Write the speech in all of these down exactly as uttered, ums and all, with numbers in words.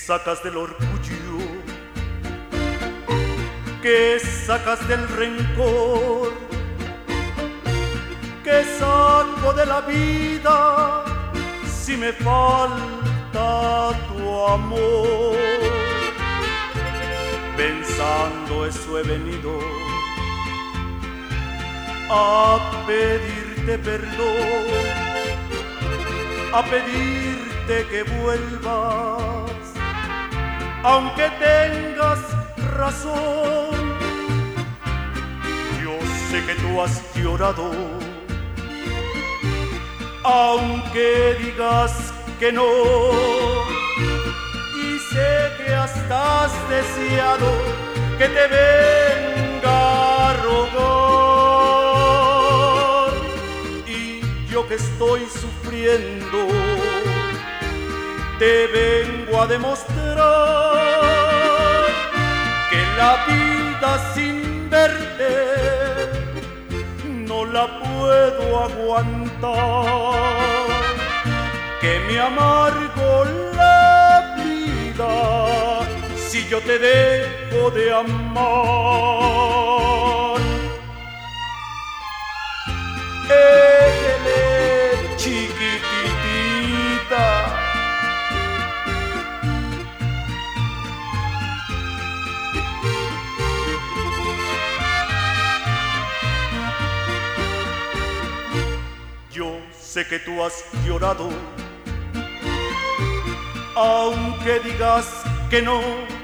sacas del orgullo, que sacas del rencor, que saco de la vida si me falta tu amor. Pensando eso he venido a pedirte perdón, a pedirte que vuelvas, aunque tengas razón. Yo sé que tú has llorado, aunque digas que no, y sé que hasta has deseado que te venga a rogar, y yo que estoy sufriendo te vengo a demostrar que la vida sin verte no la puedo aguantar, que me amargo la vida si yo te dejo de amar. Éjele, chiquitita, yo sé que tú has llorado, aunque digas que no,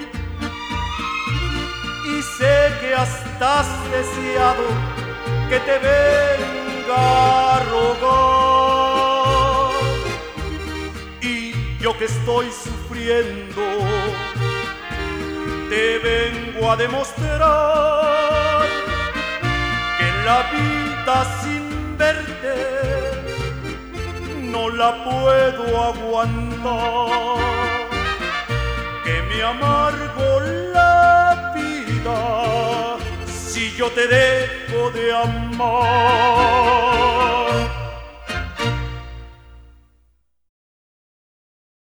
y sé que hasta has deseado que te venga a rogar, y yo que estoy sufriendo te vengo a demostrar que la vida sin verte no la puedo aguantar, que me amargo la vida si yo te dejo de amar.